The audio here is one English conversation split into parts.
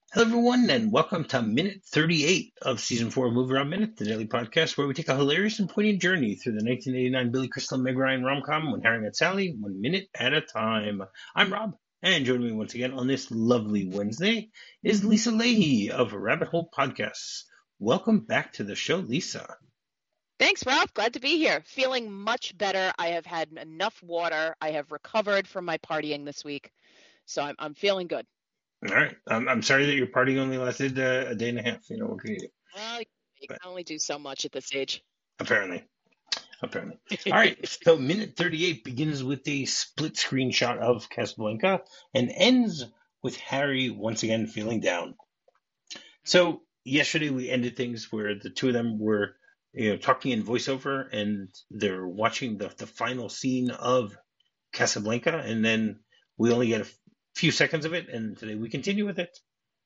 Hello, everyone, and welcome to minute 38 of season 4 of Move Around Minute, the daily podcast where we take a hilarious and poignant journey through the 1989 Billy Crystal and Meg Ryan rom-com When Harry Met Sally, 1 minute at a time. I'm Rob, and joining me once again on this lovely Wednesday is Lisa Leahy of Rabbit Hole Podcasts. Welcome back to the show, Lisa. Thanks, Rob. Glad to be here. Feeling much better. I have had enough water. I have recovered from my partying this week, so I'm feeling good. All right. I'm sorry that your party only lasted a day and a half. What can you do? Well, you But can only do so much at this age. apparently. All right. So minute 38 begins with a split screen shot of Casablanca and ends with Harry once again feeling down. So yesterday we ended things where the two of them were, talking in voiceover, and they're watching the final scene of Casablanca, and then we only get a few seconds of it, and today we continue with it.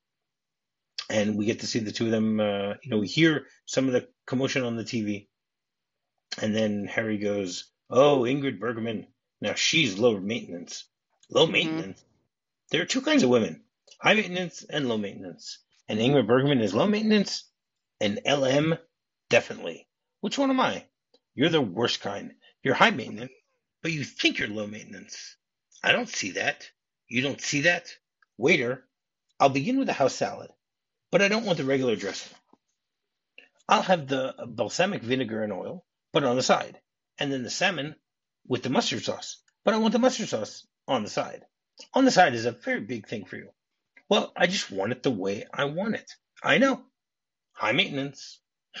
And we get to see the two of them, we hear some of the commotion on the TV. And then Harry goes, "Oh, Ingrid Bergman. Now she's low maintenance." Low maintenance? There are two kinds of women, high maintenance and low maintenance. And Ingrid Bergman is low maintenance, and LM, definitely. Which one am I? You're the worst kind. You're high maintenance, but you think you're low maintenance. I don't see that. You don't see that? Waiter, I'll begin with a house salad, but I don't want the regular dressing. I'll have the balsamic vinegar and oil, but on the side. And then the salmon with the mustard sauce. But I want the mustard sauce on the side. On the side is a very big thing for you. Well, I just want it the way I want it. I know. High maintenance.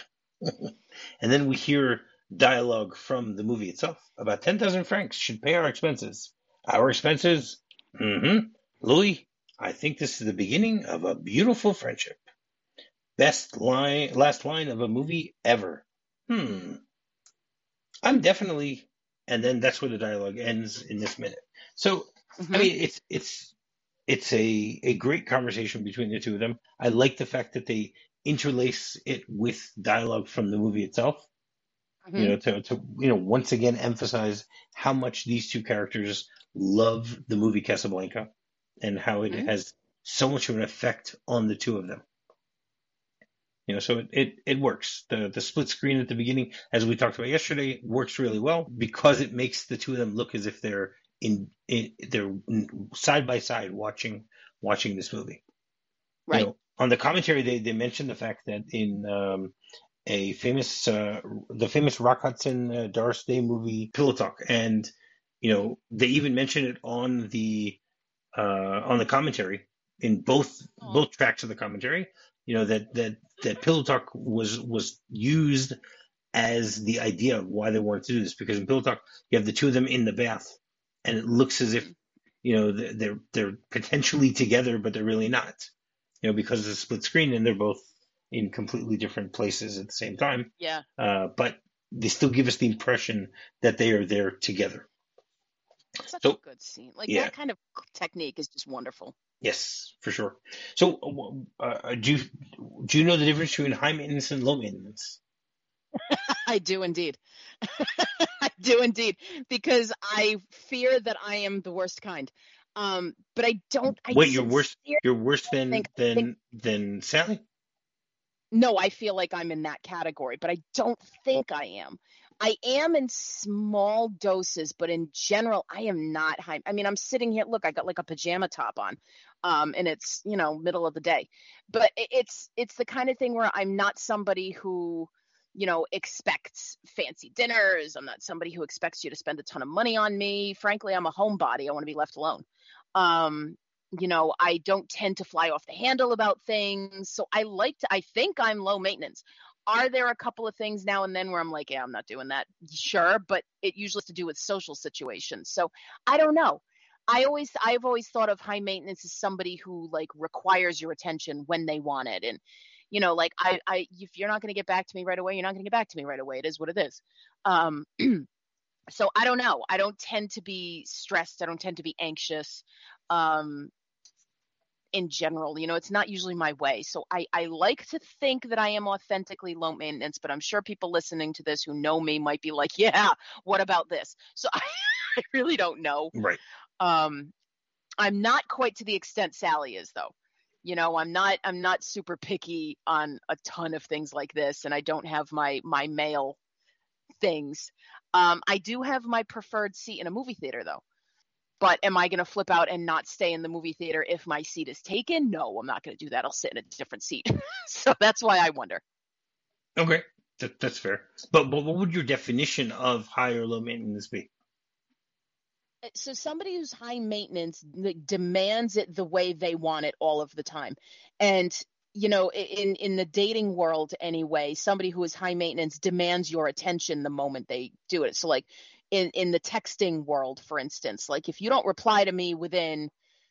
And then we hear dialogue from the movie itself. About 10,000 francs should pay our expenses. Our expenses? Louis, I think this is the beginning of a beautiful friendship. Last line of a movie ever. I'm definitely, and then that's where the dialogue ends in this minute. So, I mean, it's a great conversation between the two of them. I like the fact that they interlace it with dialogue from the movie itself. To once again emphasize how much these two characters love the movie Casablanca and how it has so much of an effect on the two of them. So it works. The split screen at the beginning, as we talked about yesterday, works really well because it makes the two of them look as if they're they're side by side watching this movie. Right. On the commentary, they mentioned the fact that in the famous Rock Hudson Doris Day movie Pillow Talk, and they even mention it on the commentary in both tracks of the commentary. That Pillow Talk was used as the idea of why they wanted to do this, because in Pillow Talk you have the two of them in the bath, and it looks as if they're potentially together, but they're really not, because of the split screen, and they're both in completely different places at the same time. Yeah. But they still give us the impression that they are there together. Such a good scene. That kind of technique is just wonderful. Yes, for sure. So, do you know the difference between high maintenance and low maintenance? I do indeed. I do indeed, because I fear that I am the worst kind. But I don't. Wait, you're worse. You're worse than Sally? No, I feel like I'm in that category, but I don't think I am. I am in small doses, but in general, I am not high. I mean, I'm sitting here. Look, I got like a pajama top on, and it's middle of the day. But it's the kind of thing where I'm not somebody who expects fancy dinners. I'm not somebody who expects you to spend a ton of money on me. Frankly, I'm a homebody. I want to be left alone. I don't tend to fly off the handle about things. So I think I'm low maintenance. Are there a couple of things now and then where I'm like, yeah, I'm not doing that? Sure. But it usually has to do with social situations. So I don't know. I've always thought of high maintenance as somebody who requires your attention when they want it. And, if you're not going to get back to me right away, you're not going to get back to me right away. It is what it is. So I don't know. I don't tend to be stressed. I don't tend to be anxious. In general, it's not usually my way. So I like to think that I am authentically low maintenance, but I'm sure people listening to this who know me might be like, yeah, what about this? So I really don't know. Right. I'm not quite to the extent Sally is, though. I'm not super picky on a ton of things like this, and I don't have my male things. I do have my preferred seat in a movie theater though. But am I going to flip out and not stay in the movie theater if my seat is taken? No, I'm not going to do that. I'll sit in a different seat. So that's why I wonder. Okay, that's fair. But what would your definition of high or low maintenance be? So somebody who's high maintenance demands it the way they want it all of the time. And in the dating world anyway, somebody who is high maintenance demands your attention the moment they do it. So like in the texting world, for instance, like if you don't reply to me within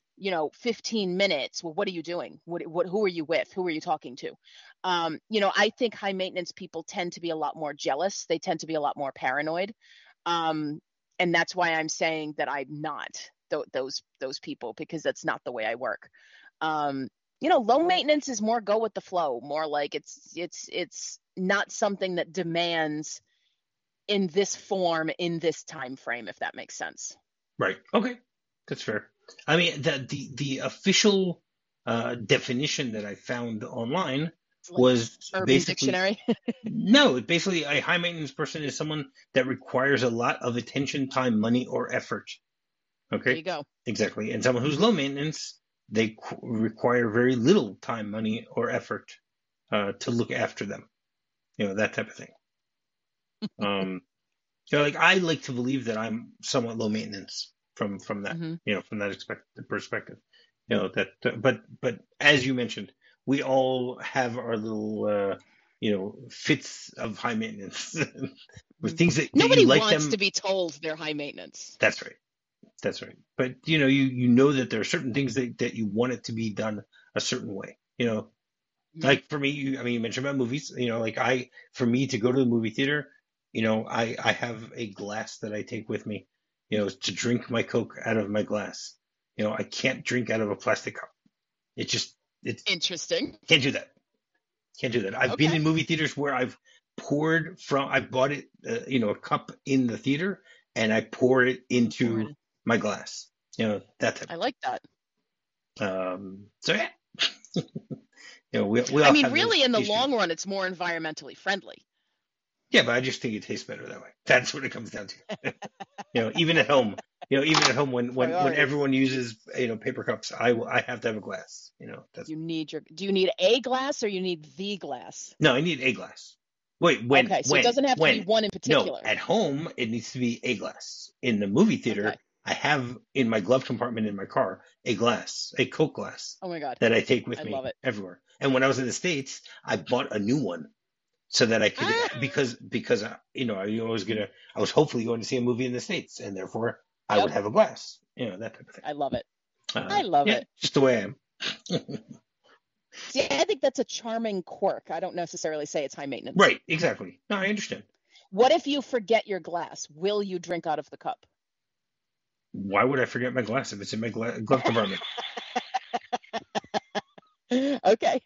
15 minutes, well, what are you doing? Who are you with? Who are you talking to? I think high maintenance people tend to be a lot more jealous. They tend to be a lot more paranoid. And that's why I'm saying that I'm not those people, because that's not the way I work. Low maintenance is more go with the flow, more like it's not something that demands in this form, in this time frame, if that makes sense. Right. Okay, that's fair. I mean, the official definition that I found online Like was Urban basically Dictionary. no. Basically, a high maintenance person is someone that requires a lot of attention, time, money, or effort. There Okay, you go. exactly. And someone who's low maintenance, they require very little time, money, or effort to look after them. That type of thing. Um, like I like to believe that I'm somewhat low maintenance from that, Hmm. from that perspective. But as you mentioned, we all have our little, fits of high maintenance with things that you Nobody like wants them. to be told they're high maintenance. That's right. That's right. But you know that there are certain things that you want it to be done a certain way. Mhm. Like for me, you mentioned about movies. For me to go to the movie theater, I have a glass that I take with me, to drink my Coke out of my glass. I can't drink out of a plastic cup. It Interesting. can't do that. Can't do that. I've been Okay. in movie theaters where I bought it, a cup in the theater, and I pour it into Poured. my glass. That type. I like that. So yeah, we I all mean, have those really, in the issues. long run, it's more environmentally friendly. Yeah, but I just think it tastes better that way. That's what it comes down to. Even at home, when Priorities. everyone uses paper cups, I have to have a glass. That's Do you need a glass or you need the glass? no, I need a glass. Wait, Okay, so it doesn't have to be when? one in No, particular. at home it needs to be a glass. In the movie Okay. theater, I have in my glove compartment in my car a glass, a Coke glass Oh my God. that I take with I me love it. everywhere. And when I was in the States, I bought a new one so that I could Ah, because I was hopefully going to see a movie in the States, and therefore I yep. would have a glass, that type of thing. I love it. I love Yeah, it. just the way I am. See, I think that's a charming quirk. I don't necessarily say it's high maintenance. Right, exactly. No, I understand. What if you forget your glass? Will you drink out of the cup? Why would I forget my glass if it's in my glove compartment? Okay.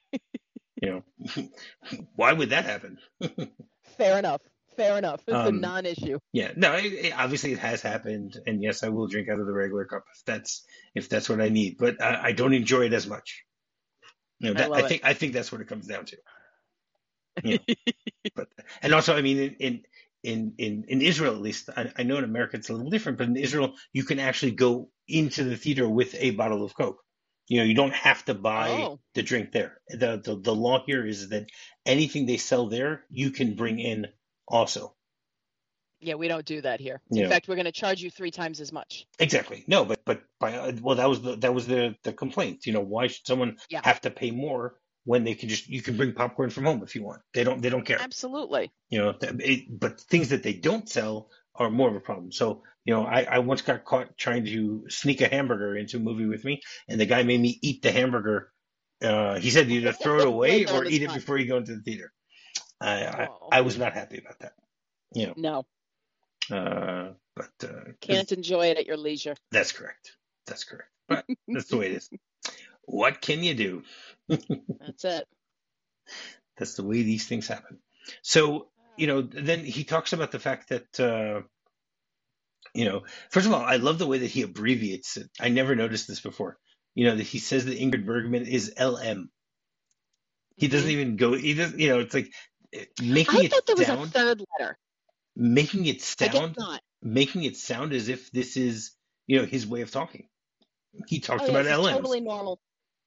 Why would that happen? Fair enough. Fair enough. It's a Um, non-issue. yeah, no, obviously it has happened, and yes, I will drink out of the regular cup if that's what I need, but I don't enjoy it as much. I That love it. I think that's what it comes down to. You know, but and also, I mean, in Israel at least, I know in America it's a little different, but in Israel you can actually go into the theater with a bottle of Coke. You don't have to buy Oh, the drink there. The law here is that anything they sell there you can bring in also. yeah, we don't do that here. You In know fact, we're going to charge you 3 times as much. exactly. No, but well, that was the complaint. Why should someone Yeah, have to pay more when you can bring popcorn from home if you want. They don't care. absolutely. But things that they don't sell are more of a problem. So, I once got caught trying to sneak a hamburger into a movie with me, and the guy made me eat the hamburger. He said either throw it Right away there or on the eat it spot. before you go into the theater. I Oh, I was not happy about that. You no. but 'cause Can't enjoy it at your leisure. that's correct. That's correct. But that's the way it is. What can you do? That's it. That's the way these things happen. So, then he talks about the fact that, first of all, I love the way that he abbreviates it. I never noticed this before. that he says that Ingrid Bergman is LM. He doesn't Mhm. even go. He doesn't. It's like I thought there was a third letter. making it I guess sound, not. making it sound as if this is, his way of talking. He Oh talks yeah, about this is LMs. totally normal.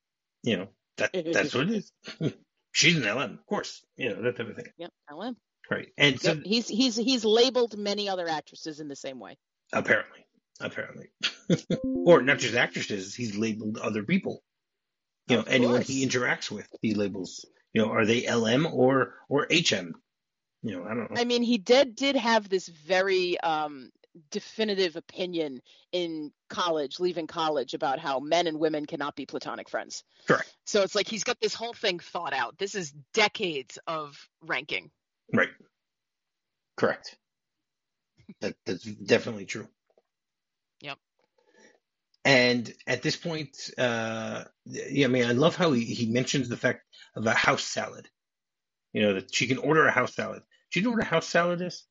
That's what it is. She's an LM, of course. That type of thing. Yep, LM. Right. And so Yep, he's labeled many other actresses in the same way. apparently, or not just actresses. He's labeled other people. Of Anyone he course. interacts with, he labels. Are they LM or HM? I don't know. I mean, he did have this very definitive opinion in college, leaving college, about how men and women cannot be platonic friends. Correct. So it's like he's got this whole thing thought out. This is decades of ranking. Right. Correct. That's definitely true. Yep. And at this point, I mean, I love how he mentions the fact of a house salad. That she can order a house salad. Do you know what a house salad is?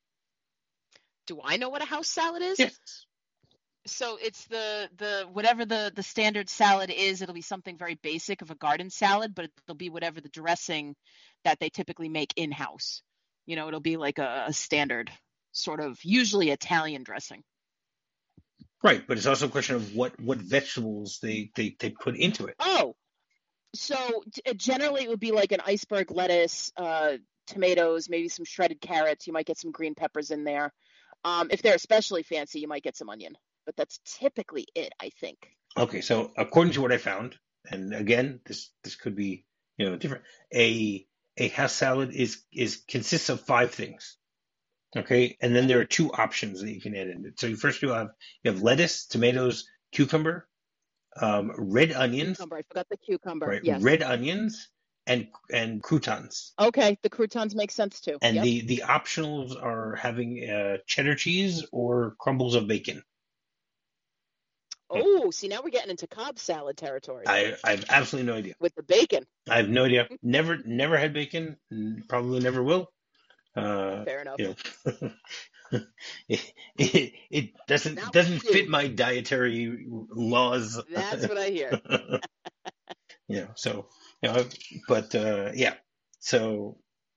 Do I know what a house salad is? Yes. So it's the whatever the standard salad is. It'll be something very basic of a garden salad, but it'll be whatever the dressing that they typically make in-house. It'll be like a standard sort of, usually Italian dressing. Right, but it's also a question of what vegetables they put into it. Oh, so generally it would be like an iceberg lettuce, tomatoes, maybe some shredded carrots. You might get some green peppers in there. If they're especially fancy, you might get some onion. But that's typically it, I think. Okay, so according to what I found, and again, this could be different. A house salad consists of 5 things. Okay, and then there are 2 options that you can add in. So first you have lettuce, tomatoes, cucumber, red onions. Cucumber. I forgot the cucumber. Right, Yes. red onions and croutons. Okay, the croutons make sense too. And yep. the optionals are having cheddar cheese or crumbles of bacon. Oh, see, now we're getting into Cobb salad territory. I have absolutely no idea. With the bacon. I have no idea. Never had bacon. Probably never will. Fair enough. It doesn't fit my dietary laws. That's what I hear. So but yeah. So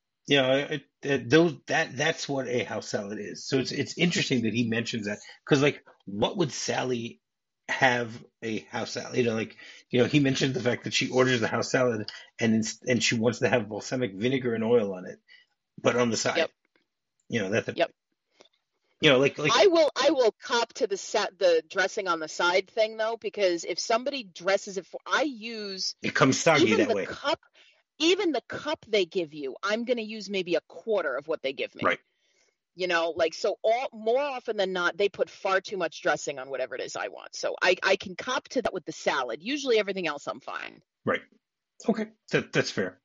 that's what a house salad is. So it's interesting that he mentions that, because like, what would Sally have a house salad? He mentioned the fact that she orders the house salad and she wants to have balsamic vinegar and oil on it, but on the side. Yep. That. Yep. Like I will cop to the dressing on the side thing though, because if somebody dresses it I use it comes soggy that way. Even the cup they give you, I'm going to use maybe a quarter of what they give me. Right. So more often than not, they put far too much dressing on whatever it is I want. So I can cop to that with the salad. Usually everything else I'm fine. Right. Okay. That's fair.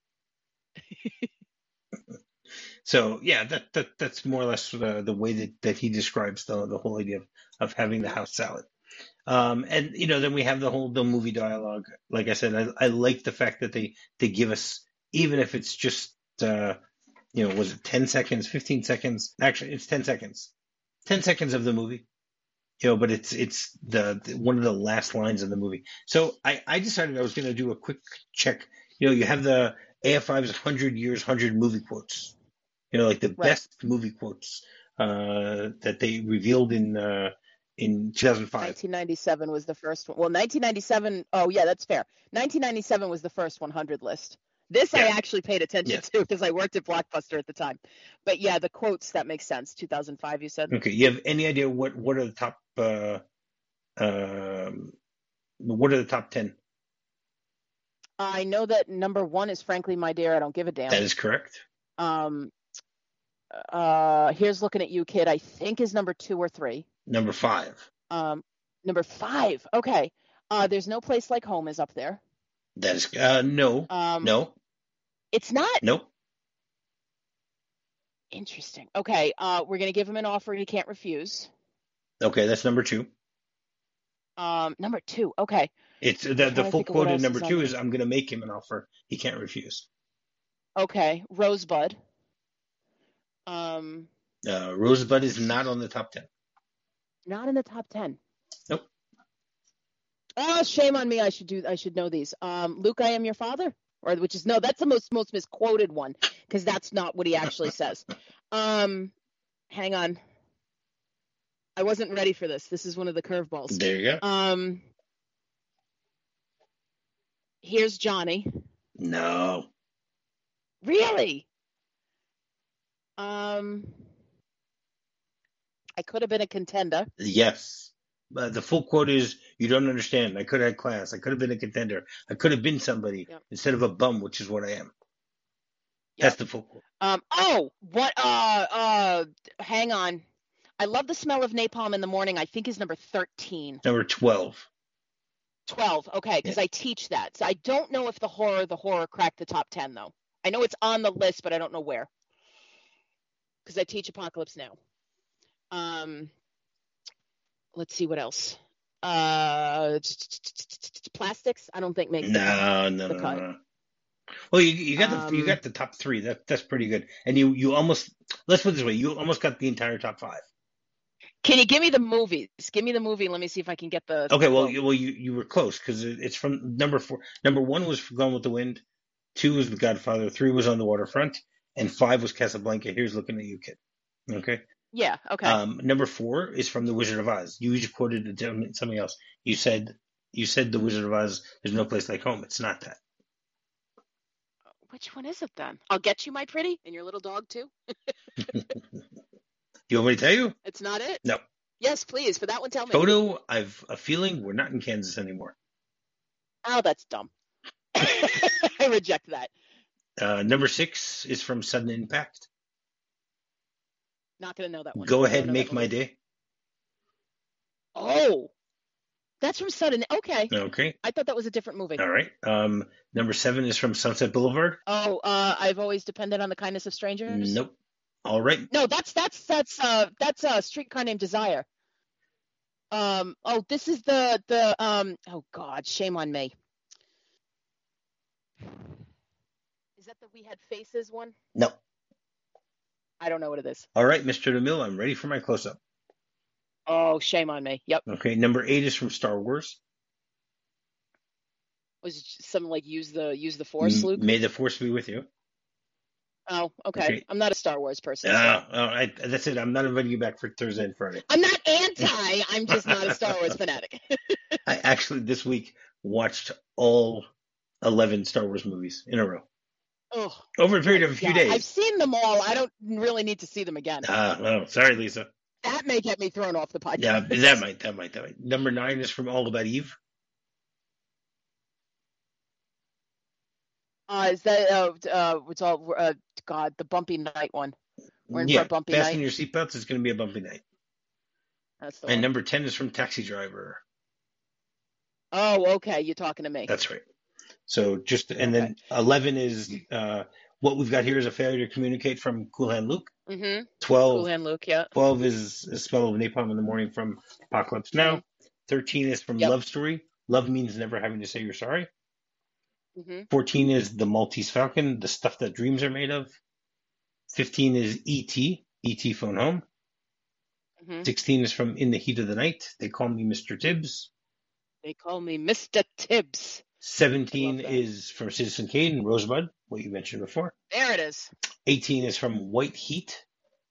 So yeah, that's more or less the way that he describes the whole idea of having the house salad. And then we have the movie dialogue. Like I said, I like the fact that they give us, even if it's just was it 10 seconds, 15 seconds? Actually, it's 10 seconds. 10 seconds of the movie. But it's the one of the last lines of the movie. So I decided I was going to do a quick check. You have the AF5's 100 years, 100 movie quotes. Like the best movie quotes that they revealed in 2005. 1997 was the first one. Well, 1997. Oh yeah, that's fair. 1997 was the first 100 list. This I actually paid attention to because I worked at Blockbuster at the time. But yeah, the quotes, that makes sense. 2005, you said. Okay, you have any idea what are the top what are the top 10? I know that number 1 is "Frankly, My Dear, I Don't Give a Damn." That is correct. Here's Looking at You, Kid, I think is number 2 or 3. Number 5. Number 5. Okay. There's No Place Like Home is up there. That is no. No. It's not. Nope. Interesting. Okay. We're gonna give him an offer he can't refuse. Okay, that's number 2. Number 2. Okay. It's the full quote in number 2 is, "I'm gonna make him an offer he can't refuse." Okay. Rosebud. Rosebud is not on the top 10. Not in the top 10. Nope. Oh, shame on me. I should know these. Luke, I am your father, or which is no, that's the most misquoted one because that's not what he actually says. Hang on. I wasn't ready for this. This is one of the curveballs. There you go. Here's Johnny. No. Really? I could have been a contender. Yes. The full quote is, "You don't understand. I could have had class. I could have been a contender. I could have been somebody instead of a bum, which is what I am." That's the full quote. Hang on. I love the smell of napalm in the morning. I think is number 13. Number 12. 12. Okay, because I teach that. So I don't know if the horror cracked the top 10 though. I know it's on the list, but I don't know where. Because I teach Apocalypse Now. Let's see what else. Plastics. I don't think makes the cut. No. Well, you got the top 3. That's pretty good. And you almost, let's put it this way, you almost got the entire top 5. Can you give me the movies? Give me the movie. Let me see if I can get the. Okay, well, you were close because it's from number 4. Number 1 was Gone with the Wind. 2 was The Godfather. 3 was On the Waterfront, and 5 was Casablanca. Here's Looking at You, Kid. Okay. Yeah. Okay. Number 4 is from The Wizard of Oz. You just quoted something else. You said The Wizard of Oz. There's no place like home. It's not that. Which one is it then? I'll Get You, My Pretty, and your little dog too. You want me to tell you? It's not it? No. Yes, please. For that one, tell me. Toto, I've a feeling we're not in Kansas anymore. Oh, that's dumb. I reject that. Number 6 is from Sudden Impact. Not going to know that one. Go Ahead, Make My Day. Oh, that's from Sudden. Okay. Okay. I thought that was a different movie. All right. Number 7 is from Sunset Boulevard. Oh, I've always depended on the kindness of strangers. Nope. All right. No, that's Streetcar Named Desire. This is the oh God, shame on me. Is that the We Had Faces one? No. I don't know what it is. All right, Mr. DeMille, I'm ready for my close-up. Oh, shame on me. Yep. Okay, number 8 is from Star Wars. Was it something like use the Force, Luke? May the Force be with you. Oh, okay. I'm not a Star Wars person. That's it. I'm not inviting you back for Thursday and Friday. I'm not anti. I'm just not a Star Wars fanatic. I actually this week watched all 11 Star Wars movies in a row. Oh, over a period of a few days. I've seen them all. I don't really need to see them again. Oh, sorry, Lisa. That may get me thrown off the podcast. Yeah, that might. Number 9 is from All About Eve. Is that it's all God, the bumpy night one? We're in for a bumpy night. Fasten your seatbelts. It's going to be a bumpy night. That's the and one. Number 10 is from Taxi Driver. Oh, okay. You're talking to me. That's right. So then 11 is what we've got here is a failure to communicate from Cool Hand Luke. Mm-hmm. 12. Cool Hand Luke, yeah. 12 is a Smell of Napalm in the Morning from Apocalypse Now. Mm-hmm. 13 is from Love Story. Love means never having to say you're sorry. Mm-hmm. 14 is The Maltese Falcon, the stuff that dreams are made of. 15 is E.T., E.T. Phone Home. Mm-hmm. 16 is from In the Heat of the Night. They Call Me Mr. Tibbs. They Call Me Mr. Tibbs. 17 is from Citizen Kane and Rosebud, what you mentioned before. There it is. 18 is from White Heat.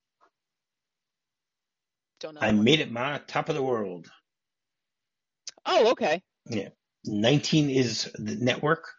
Don't know. I Made It, Ma, Top of the World. Oh, okay. Yeah. 19 is The Network.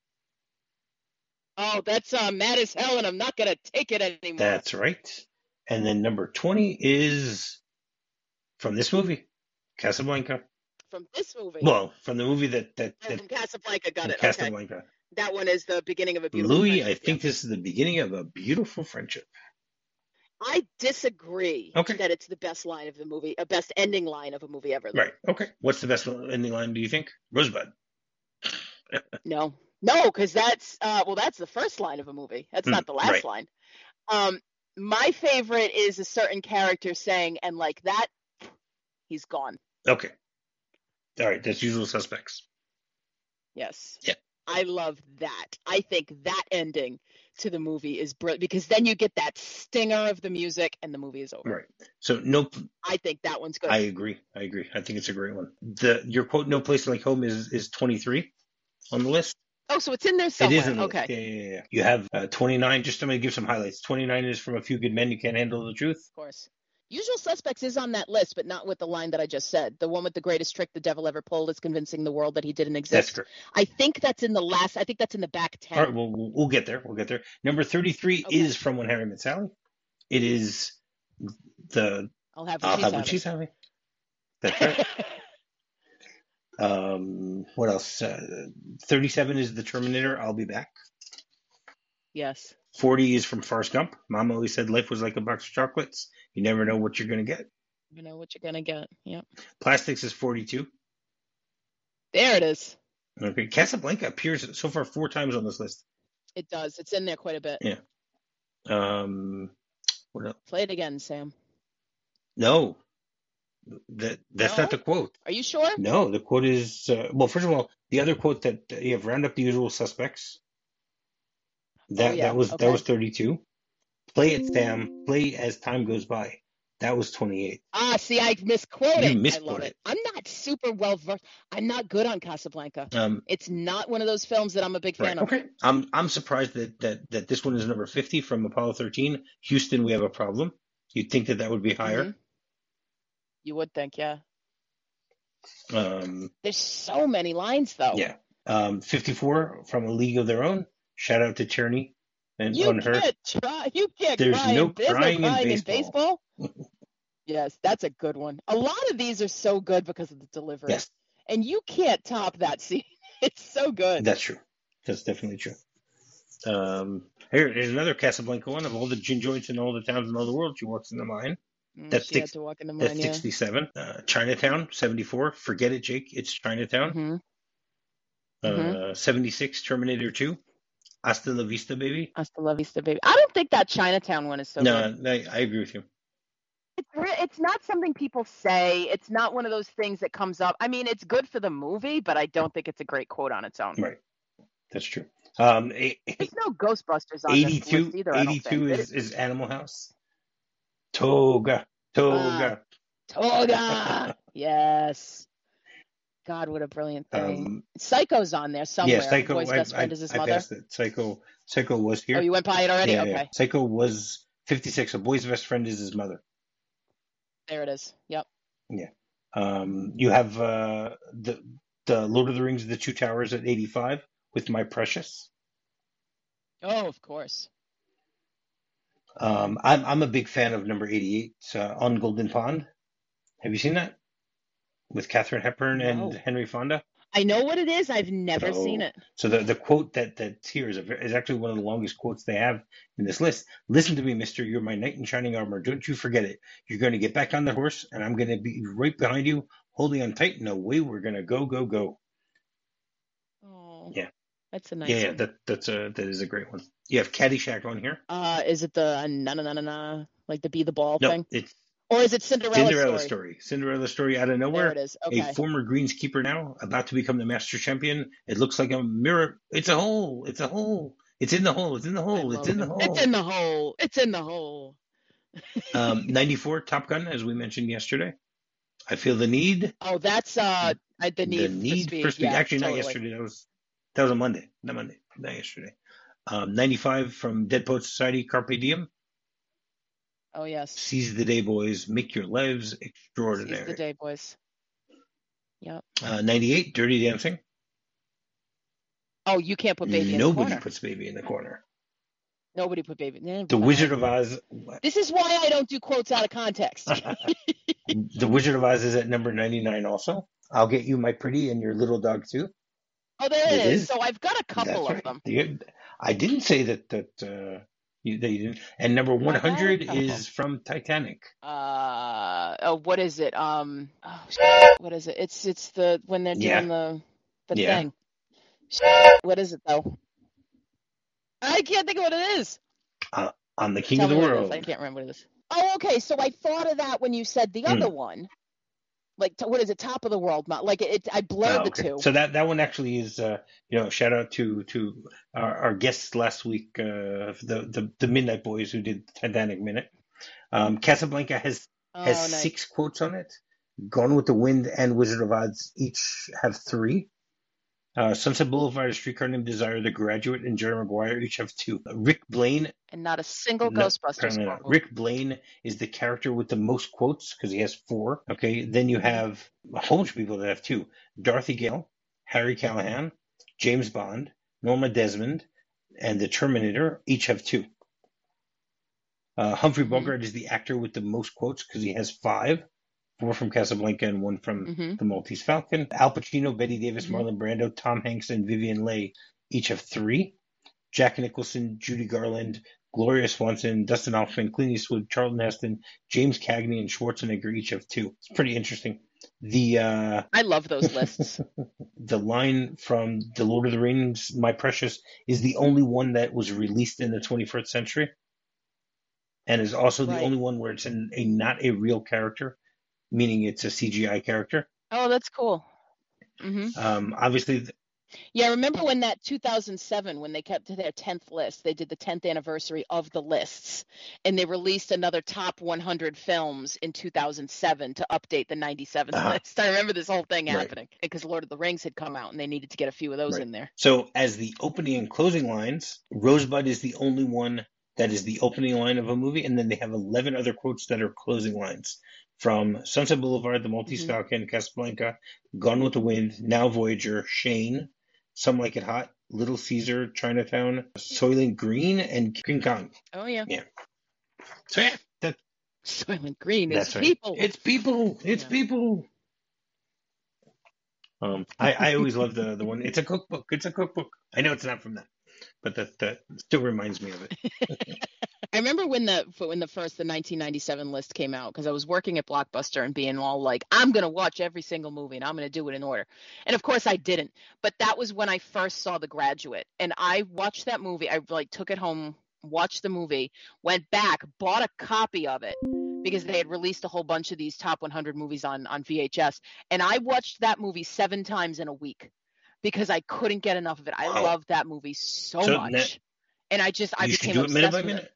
Oh, that's mad as hell, and I'm not going to take it anymore. That's right. And then number 20 is from this movie, Casablanca. From this movie? Well, from the movie that from Casablanca, got it. Casablanca. Okay. That one is the beginning of a beautiful Louis, friendship. I think this is the beginning of a beautiful friendship. I disagree that it's the best line of the movie, a best ending line of a movie ever. Right. Okay. What's the best ending line, do you think? Rosebud. No, because that's the first line of a movie. That's not the last line. My favorite is a certain character saying, and like that, he's gone. Okay. All right. That's Usual Suspects. Yes. Yeah. I love that. I think that ending to the movie is brilliant because then you get that stinger of the music and the movie is over. Right. So no, I think that one's good. I agree. I think it's a great one. Your quote, "No Place Like Home," is 23 on the list. Oh, so it's in there It somewhere. is in the Okay. list. Yeah. You have 29. Just I'm going to give some highlights. 29 is from A Few Good Men Who Can't Handle the Truth. Of course. Usual Suspects is on that list, but not with the line that I just said. The one with the greatest trick the devil ever pulled is convincing the world that he didn't exist. That's correct. I think that's in the last. I think that's in the back 10. All right, well, we'll get there. Number 33 Okay. is from When Harry Met Sally. It is the I'll have what she's having. That's right. What else? 37 is The Terminator. I'll Be Back. Yes. 40 is from Forrest Gump. Mom always said life was like a box of chocolates. You never know what you're going to get. You know what you're going to get. Yep. Plastics is 42. There it is. Okay. Casablanca appears so far 4 times on this list. It does. It's in there quite a bit. Yeah. What else? Play it again, Sam. No. That's No? not the quote. Are you sure? No, the quote is, well, first of all, the other quote that you have, round up the usual suspects. That was 32. Play it, Sam. Play as time goes by. That was 28. Ah, see, I misquoted. You misquoted. I love it. I'm not super well versed. I'm not good on Casablanca. It's not one of those films that I'm a big fan of. Okay. I'm surprised that this one is number 50 from Apollo 13. Houston, We Have a Problem. You'd think that would be higher. Mm-hmm. You would think, yeah. There's so many lines, though. Yeah. 54 from A League of Their Own. Shout out to Tierney and on her. You can't There's cry no crying crying in baseball. Yes, that's a good one. A lot of these are so good because of the delivery. Yes. And you can't top that scene. It's so good. That's true. That's definitely true. Here's another Casablanca one. Of all the gin joints in all the towns in all the world, she walks in the mine. That's she had to walk in the mine, that's 67. Chinatown, 74. Forget It, Jake. It's Chinatown. 76. Terminator 2. Hasta la Vista, Baby. Hasta la Vista, Baby. I don't think that Chinatown one is so good. No, I agree with you. It's not something people say. It's not one of those things that comes up. I mean, it's good for the movie, but I don't think it's a great quote on its own. Right. That's true. There's no Ghostbusters on 82, this list either. 82 is Animal House. Toga. Yes. God, what a brilliant thing. Psycho's on there somewhere. Yeah, Psycho. Boy's best friend is his mother. Passed it. Psycho was here. Oh, you went by it already? Yeah, okay. Yeah. Psycho was 56. A boy's best friend is his mother. There it is. Yep. Yeah. You have the Lord of the Rings, The Two Towers at 85 with My Precious. Oh, of course. I'm a big fan of number 88, On Golden Pond. Have you seen that? With Katharine Hepburn and Henry Fonda? I know what it is. I've never seen it. So the quote that's here is actually one of the longest quotes they have in this list. Listen to me, mister. You're my knight in shining armor. Don't you forget it. You're going to get back on the horse, and I'm going to be right behind you, holding on tight, and away we're going to go, go, go. Oh, yeah. That's a nice one. Yeah, that is a great one. You have Caddyshack on here. Is it the na like the Be the Ball thing? No, or is it Cinderella Story? Cinderella Story out of nowhere. There it is. Okay. A former greenskeeper now, about to become the master champion. It looks like a mirror. It's a hole. It's a hole. It's in the hole. It's in the hole. It's in the hole. It's in the hole. It's in the hole. 94, Top Gun, as we mentioned yesterday. I Feel the Need. Oh, that's the need for speed. Yeah, Actually, totally. not yesterday. That was a Monday. Not Monday. Not yesterday. 95 from Dead Poets Society, Carpe Diem. Oh, yes. Seize the Day, Boys. Make Your Lives Extraordinary. Seize the Day, Boys. Yep. 98, Dirty Dancing. Oh, you can't put Baby in the corner. Nobody puts Baby in the corner. Nobody put Baby. The Wizard of Oz. This is why I don't do quotes out of context. The Wizard of Oz is at number 99 also. I'll Get You, My Pretty, and Your Little Dog Too. Oh, there it is. So I've got a couple of them. I didn't say that you didn't. And number 100 is from Titanic. What is it? What is it? It's the when they're doing the thing. What is it though? I can't think of what it is. I'm the King of the World. I can't remember what it is. Oh, okay. So I thought of that when you said the other one. Like, what is it? Top of the World. Like I blurred the Okay. two. So that one actually is, shout out to our guests last week, the Midnight Boys who did Titanic Minute. Casablanca has Oh, nice. 6 quotes on it. Gone with the Wind and Wizard of Oz each have 3. Sunset Boulevard, A Streetcar Named Desire, The Graduate, and Jerry Maguire each have 2. Rick Blaine, And not a single no, Ghostbusters apparently not. quote. Rick Blaine is the character with the most quotes because he has 4. Okay, then you have a whole bunch of people that have 2. Dorothy Gale, Harry Callahan, James Bond, Norma Desmond, and the Terminator each have 2. Humphrey Bogart is the actor with the most quotes because he has 5. 4 from Casablanca and 1 from The Maltese Falcon. Al Pacino, Betty Davis, Marlon Brando, Tom Hanks, and Vivian Leigh each have 3. Jack Nicholson, Judy Garland, Gloria Swanson, Dustin Hoffman, Clint Eastwood, Charlton Heston, James Cagney, and Schwarzenegger each have 2. It's pretty interesting. I love those lists. The line from The Lord of the Rings, My Precious, is the only one that was released in the 21st century, and is also the only one where it's not a real character, meaning it's a CGI character. Oh, that's cool. Obviously. Yeah, remember when that 2007, when they kept to their 10th list, they did the 10th anniversary of the lists, and they released another top 100 films in 2007 to update the 97 list. I remember this whole thing happening because Lord of the Rings had come out, and they needed to get a few of those in there. So as the opening and closing lines, Rosebud is the only one that is the opening line of a movie, and then they have 11 other quotes that are closing lines. From Sunset Boulevard, The Maltese Falcon, Casablanca, Gone with the Wind, Now Voyager, Shane, Some Like It Hot, Little Caesar, Chinatown, Soylent Green, and King Kong. Oh, yeah. Yeah. So, yeah. Soylent Green is people. It's people. It's people. I always love the one. It's a cookbook. It's a cookbook. I know it's not from that, but that still reminds me of it. I remember when the 1997 list came out, because I was working at Blockbuster and being all like, I'm going to watch every single movie and I'm going to do it in order. And of course I didn't. But that was when I first saw The Graduate. And I watched that movie. I took it home, watched the movie, went back, bought a copy of it because they had released a whole bunch of these top 100 movies on VHS. And I watched that movie 7 times in a week because I couldn't get enough of it. I loved that movie so much. And I became obsessed with it.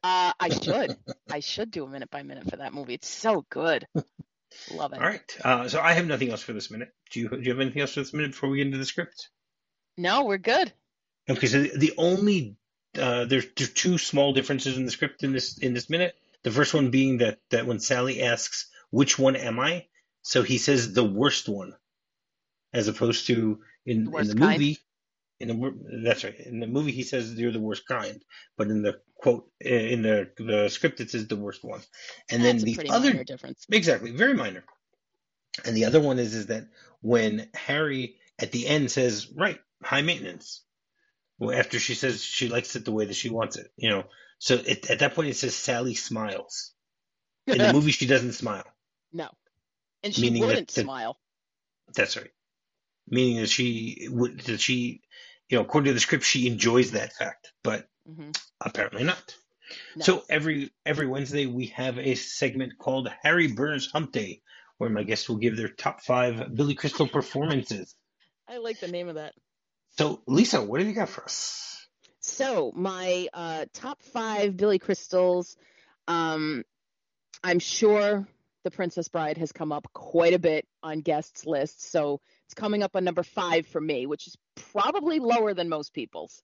I should do a minute by minute for that movie. It's so good. Love it. All right. So I have nothing else for this minute. Do you have anything else for this minute before we get into the script? No, we're good. Okay. So the only there's 2 small differences in the script in this minute. The first one being that when Sally asks, "Which one am I?" So he says the worst one, as opposed to in the movie. That's right. In the movie, he says you're the worst kind, but in the quote in the script, it says the worst one. And that's then a pretty minor difference. Exactly, very minor. And the other one is that when Harry at the end says, "Right, high maintenance," well, after she says she likes it the way that she wants it, So at that point, it says Sally smiles. In the movie, she doesn't smile. No, and she wouldn't smile. That's right. Meaning that she according to the script, she enjoys that fact, but apparently not. No. So every Wednesday we have a segment called Harry Burners Hump Day, where my guests will give their top 5 Billy Crystal performances. I like the name of that. So Lisa, what have you got for us? So my top 5 Billy Crystals, I'm sure The Princess Bride has come up quite a bit on guests' lists, so it's coming up on number 5 for me, which is probably lower than most people's.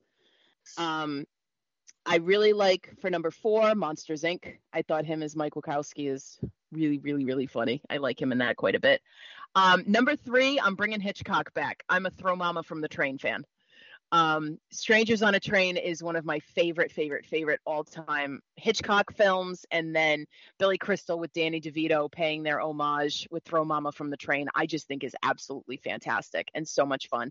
I really like, for number 4, Monsters, Inc. I thought him as Mike Wachowski is really, really, really funny. I like him in that quite a bit. Number 3, I'm bringing Hitchcock back. I'm a Throw Mama from the Train fan. Strangers on a Train is one of my favorite all-time Hitchcock films, and then Billy Crystal with Danny DeVito paying their homage with Throw Mama from the Train, I just think is absolutely fantastic and so much fun.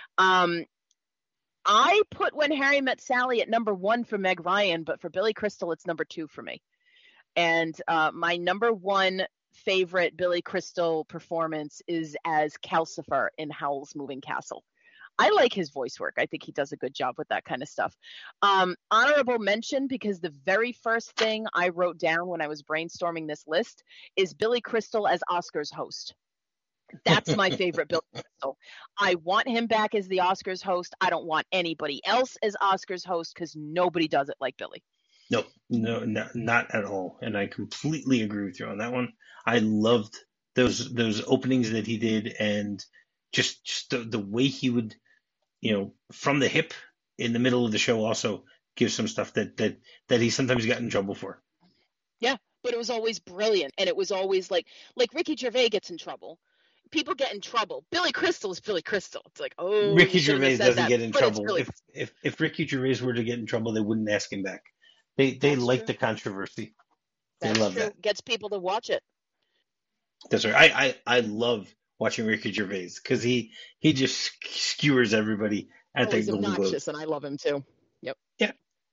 I put When Harry Met Sally at number 1 for Meg Ryan, but for Billy Crystal, it's number 2 for me. And my number 1 favorite Billy Crystal performance is as Calcifer in Howl's Moving Castle. I like his voice work. I think he does a good job with that kind of stuff. Honorable mention, because the very first thing I wrote down when I was brainstorming this list is Billy Crystal as Oscar's host. That's my favorite Billy Crystal. I want him back as the Oscars host. I don't want anybody else as Oscars host because nobody does it like Billy. No, not at all. And I completely agree with you on that one. I loved those openings that he did, and just the way he would, from the hip in the middle of the show also give some stuff that he sometimes got in trouble for. Yeah, but it was always brilliant, and it was always like Ricky Gervais gets in trouble. People get in trouble. Billy Crystal is Billy Crystal. It's like, oh, Ricky Gervais doesn't get in trouble. Really... If Ricky Gervais were to get in trouble, they wouldn't ask him back. They like the controversy. They love that. Gets people to watch it. That's right. I love watching Ricky Gervais because he just skewers everybody at the Golden Globes. Obnoxious, and I love him too. Yep. Yeah.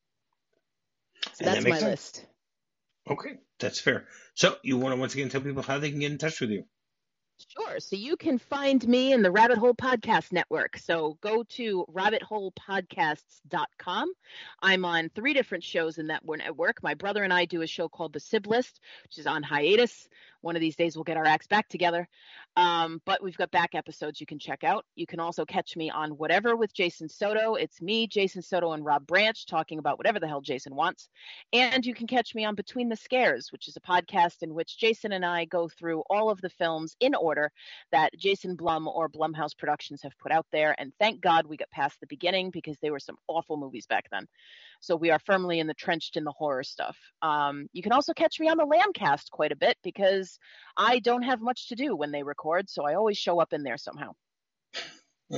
So that's my list. Okay, that's fair. So you want to once again tell people how they can get in touch with you? Sure. So you can find me in the Rabbit Hole Podcast Network. So go to rabbitholepodcasts.com. I'm on 3 different shows in that network. My brother and I do a show called The Sib List, which is on hiatus. One of these days we'll get our acts back together. But we've got back episodes you can check out. You can also catch me on Whatever with Jason Soto. It's me, Jason Soto, and Rob Branch talking about whatever the hell Jason wants. And you can catch me on Between the Scares, which is a podcast in which Jason and I go through all of the films in order that Jason Blum or Blumhouse Productions have put out there. And thank God we got past the beginning because they were some awful movies back then. So we are firmly entrenched in the horror stuff. You can also catch me on the Lambcast quite a bit because I don't have much to do when they record, so I always show up in there somehow. All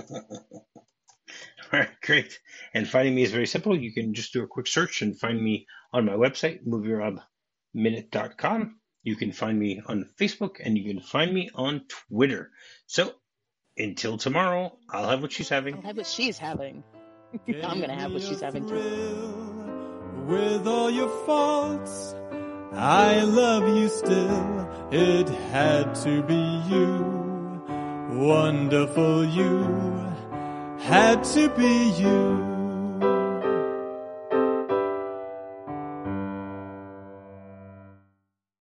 right, great. And finding me is very simple. You can just do a quick search and find me on my website, movierobminute.com. You can find me on Facebook, and you can find me on Twitter. So until tomorrow, I'll have what she's having. I'll have what she's having. I'm going to have what she's having too. With all your faults, I love you still. It had to be you. Wonderful you. Had to be you.